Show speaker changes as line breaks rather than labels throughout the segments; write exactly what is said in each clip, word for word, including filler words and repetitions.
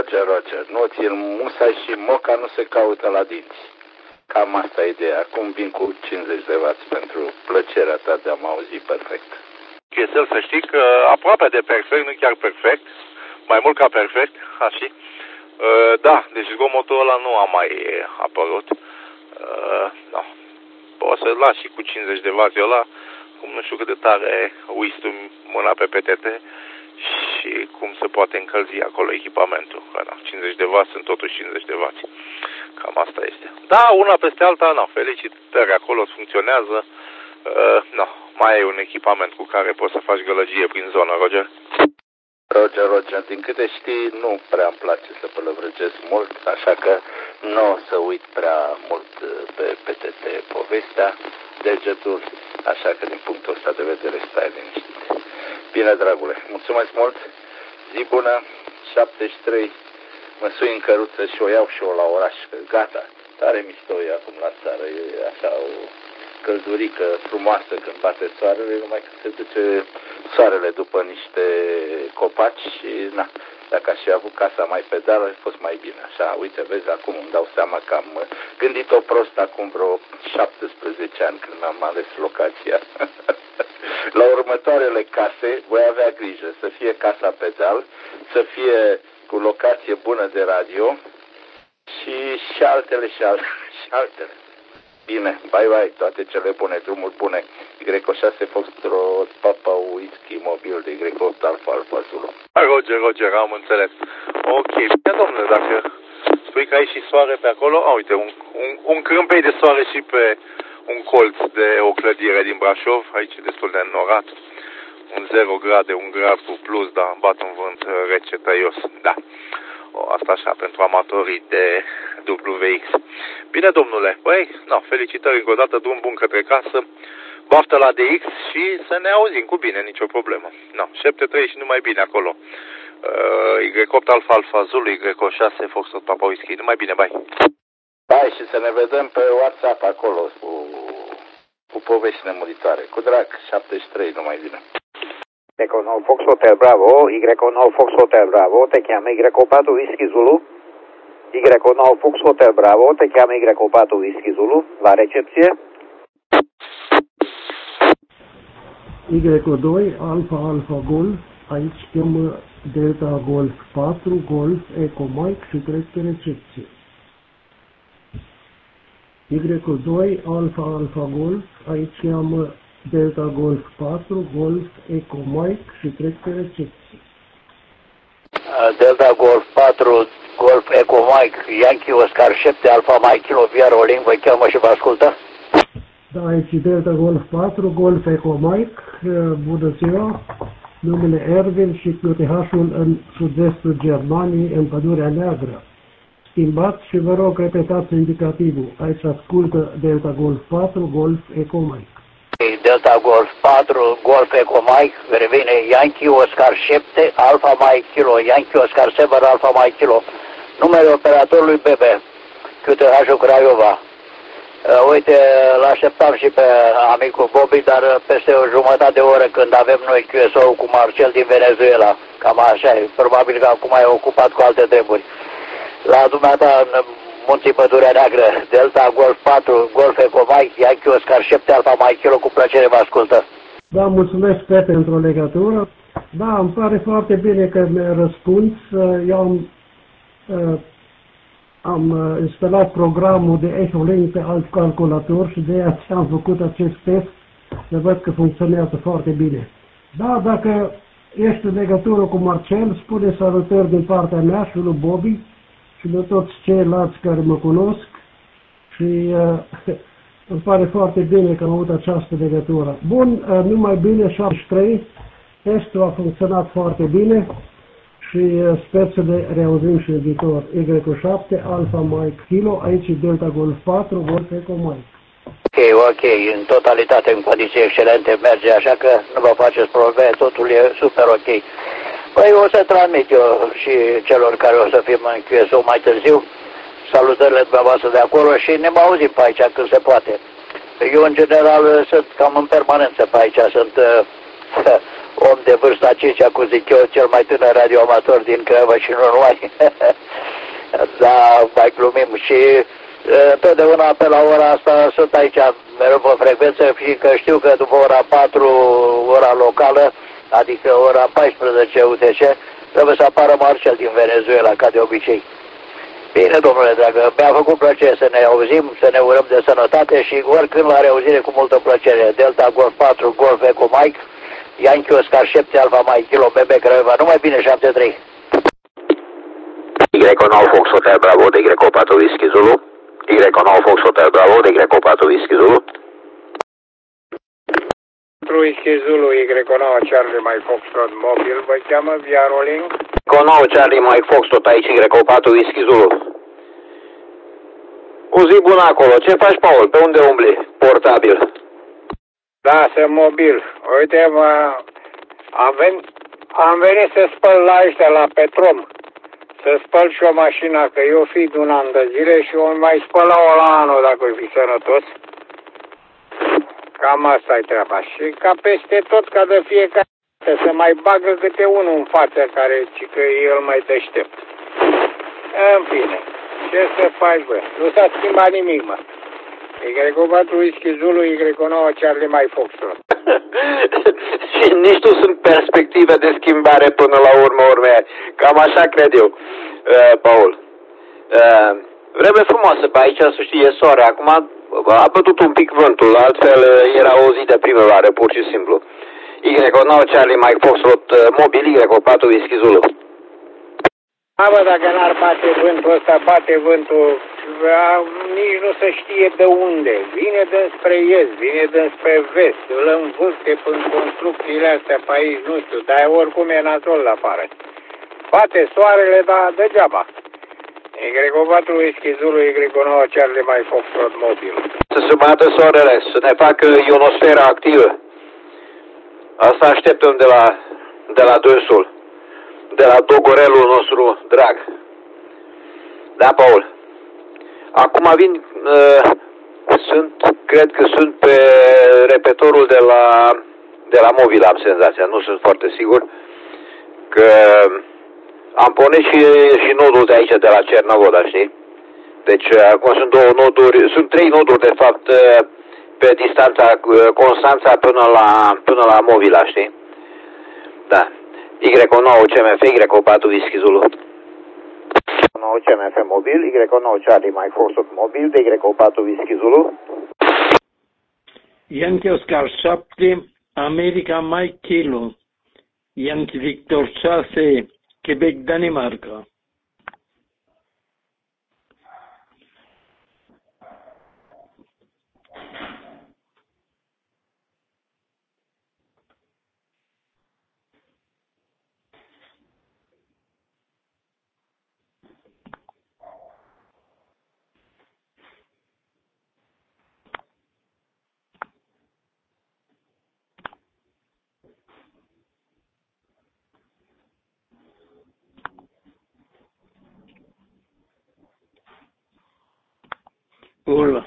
Roger, Roger, nu țin musa și moca nu se caută la dinți. Cam asta e ideea. Acum vin cu cincizeci de wați pentru plăcerea ta de a mă auzi perfect.
Chesel, să știi că aproape de perfect, nu chiar perfect, mai mult ca perfect, așa. Uh, da, deci zgomotul ăla nu a mai apărut. Uh, no. Poți să-l lași și cu cincizeci de wați ăla, cum nu știu cât de tare uiți tu mâna pe P T T și cum se poate încălzi acolo echipamentul. Că, da, cincizeci de wați sunt totuși cincizeci de wați. Cam asta este. Da, una peste alta, no, felicitări, acolo funcționează. Uh, no, mai e un echipament cu care poți să faci gălăgie prin zonă, Roger?
Roger, Roger, din câte știi, nu prea îmi place să pălăvrăgesc mult, așa că nu o să uit prea mult pe P T T povestea, degetul, așa că din punctul ăsta de vedere stai liniștit. Bine, dragule, mulțumesc mult, zi bună, șaptezeci și trei, mă sui în căruță și o iau și eu la oraș, că gata, tare mișto e acum la țară, e așa o căldurică frumoasă când bate soarele, numai că se duce soarele după niște copaci și, na, dacă aș fi avut casa mai pe deal, ar fi fost mai bine. Așa, uite, vezi, acum îmi dau seama că am gândit-o prost acum vreo șaptesprezece ani când am ales locația. La următoarele case voi avea grijă să fie casa pe deal, să fie cu locație bună de radio și, și altele și altele și altele. Bine, bye bye, toate cele bune, drumuri bune. Y șase Foxtrot, Papa Whisky, mobil de Y opt Alfa Alfa Zulu.
Roger, Roger, am înțeles. Ok, bine, domnule, dacă spui că ai și soare pe acolo, a, uite, un, un, un câmpei de soare și pe un colț de o clădire din Brașov, aici e destul de înnorat. Un zero grade, un grad cu plus, dar bat un vânt rece, tăios, da. O, asta așa, pentru amatorii de W X. Bine, domnule, băi, no, felicitări încă o dată, drum bun către casă, baftă la D X și să ne auzim cu bine, nicio problemă. No, șapte trei și numai bine acolo. Uh, Y opt Alfa Alfa Zulu, Y șase Foxtrot Papa Whisky, numai bine, bai.
Bai, și să ne vedem pe WhatsApp acolo cu, cu povești nemuritoare. Cu drag, șaptezeci și trei, numai bine.
Y nouă Fox Hotel Bravo, Y nouă Fox Hotel Bravo, te cheamă Y patru Whisky Zulu. Y nouă Fox Hotel Bravo, te cheamă Y patru Whisky Zulu, la recepție.
Y doi Alfa Alfa Golf, aici cheamă Delta Golf patru, Golf Eco Mike și trec pe recepție. Y doi Alfa Alfa Golf, aici cheamă Delta Golf patru, Golf Eco Mike și trec pe recepție.
Delta Golf patru, Golf Eco Mike, Yankee Oscar șapte, Alfa Mike Kilo Via Rolling, vă cheamă și vă ascultă?
Da, aici Delta Golf patru, Golf Eco Mike, bună ziua, numele Erwin și Q T H-ul în sud-estul Germaniei, în Pădurea Neagră. Schimbați și vă rog repetați indicativul, aici ascultă Delta Golf patru, Golf Eco Mike.
Delta Golf patru, Golf Eco Mike, revine Yankee Oscar șapte, Alfa Mike Kilo, Yankee Oscar șapte, Alfa Mike Kilo. Numele operatorului B B, Q T H-ul Craiova. Uh, uite, l-așteptam și pe amicul Bobby, dar peste o jumătate de oră când avem noi Q S O cu Marcel din Venezuela. Cam așa e, probabil că acum e ocupat cu alte treburi. La dumneata în Munții Pădurea Neagră, Delta Golf patru, Golf Eco Mike, Yankee Oscar șapte, Alfa Mike Kilo, cu plăcere vă ascultă.
Da, mulțumesc, Pe, pentru legătură. Da, îmi pare foarte bine că mi-a răspuns. Eu am, am instalat programul de Echolink pe alt calculator și de aceea am făcut acest test. să văd că funcționează foarte bine. Da, dacă ești în legătură cu Marcel, spune salutări din partea mea și lui Bobby și de toți ceilalți care mă cunosc și uh, îmi pare foarte bine că am avut această legătură. Bun, uh, numai bine, șaptezeci și trei, testul a funcționat foarte bine și uh, sper să ne reauzim și în viitor. Y șapte, Alfa Mike Kilo, aici Delta Golf patru, Golf Eco Mike.
Ok, ok, în totalitate, în condiții excelente merge, așa că nu vă faceți probleme, totul e super ok. Păi o să transmit eu și celor care o să fim în Q S O mai târziu, salutările dumneavoastră de acolo și ne mai auzim pe aici când se poate. Eu în general sunt cam în permanență pe aici, sunt uh, om de vârsta cincea, cu zic eu, cel mai tânăr radioamator din Craiova și nu numai. Da, mai glumim și întotdeauna pe la ora asta sunt aici mereu pe frecvență, fiindcă știu că după ora patru, ora locală, adică ora paisprezece U T C, trebuie să apară Marcel din Venezuela, ca de obicei. Bine, domnule dragă, mi-a făcut plăcere să ne auzim, să ne urăm de sănătate și oricând la reauzire cu multă plăcere. Delta Golf patru, Golf Eco Mike, Yankee Oscar șapte, Alfa Mike, Kilo B B Craiova, numai bine, șapte trei.
Y nouă Fox Hotel Bravo de Y patru Whisky Zulu. Y nouă Fox Hotel Bravo de Y patru Whisky Zulu.
Whisky Zulu, Y nouă Charlie Mike Foxtrot Mobil, vă cheamă via rolling?
Y nouă Charlie Mike Foxtrot aici, Y patru Whisky Zulu. O zi bună acolo. Ce faci, Paul? Pe unde umbli? Portabil.
Da, sunt mobil. Uite, mă, am, ven, am venit să spăl la ăștia, la Petrom. Să spăl și o mașină, că eu fi de un an de zile și o mai spăla-o la anul, dacă o fi sănătos. Cam asta e treaba. Și ca peste tot, ca de fiecare dată, să mai bagă câte unul în față, care ci că e el mai deștept. În fine, ce să faci, bă? Nu s-a schimbat nimic, mă. Y patru Whisky Zulu, Y nouă Charlie Mike Foxtrot.
Și nici nu sunt perspective de schimbare până la urmă urme. Cam așa cred eu, uh, Paul. Uh, vreme frumoasă pe aici, să știi, e soare. Acum a bătut un pic vântul, altfel era o zi de primăvară, pur și simplu. Y nouă Charlie Mike Foxtrot mobil, Y patru Whisky Zulu.
A, bă, dacă n-ar bate vântul ăsta, bate vântul, a, nici nu se știe de unde. Vine dinspre est, vine dinspre vest, îl învârte până construcțiile astea pe aici, nu știu, dar oricum e nasol la afară. Bate soarele, dar degeaba. Y patru Whisky Zulu, Y nouă Charlie Mike Foxtrot mobil.
Să se bată soarele, să ne facă ionosfera activă. Asta așteptăm de la, de la dânsul, de la dogorelul nostru drag. Da, Paul? Acum vin, uh, sunt, cred că sunt pe repetorul de la, de la mobil, am senzația, nu sunt foarte sigur, că am pornit și, și nodul de aici, de la Cernavoda, știi? Deci, acum sunt două noduri, sunt trei noduri, de fapt, pe distanța Constanța până la, până la Movila, știi? Da. Y nouă C M F, Y patru Whisky Zulu. Y nouă C M F mobil, Y nouă Charlie Mike Foxtrot mobil, de Y patru Whisky Zulu.
Yankee Oscar șapte, America Mike Kilo, Yankee Victor șase, Quebec, Danemarca. Hola.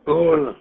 Bun.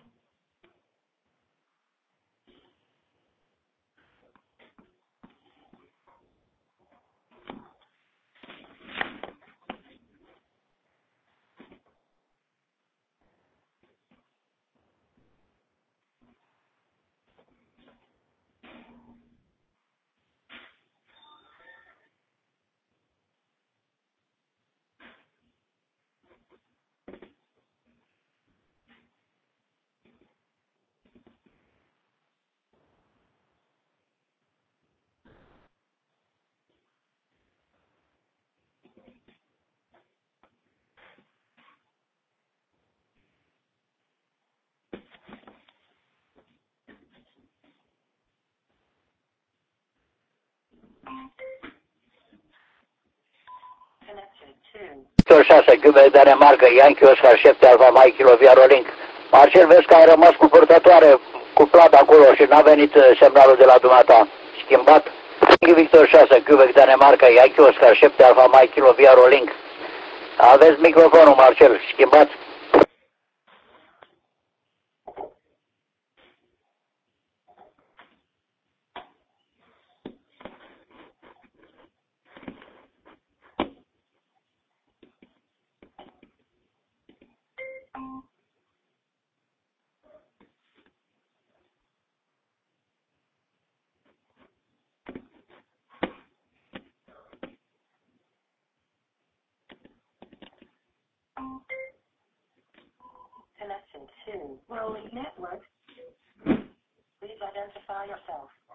Victor șase, Quebec, Danemarca, Yankee Oscar șapte, Alfa Mike, Kilo, Viarolink. Marcel, vezi că ai rămas cu purtătoare cuplat acolo și n-a venit semnalul de la dumneata. Schimbat. Victor șase, Quebec, Danemarca, Yankee Oscar șapte, Alfa Mike, Kilo, Viarolink. Aveți microfonul, Marcel, schimbat.
Connection to rolling network. Please identify yourself.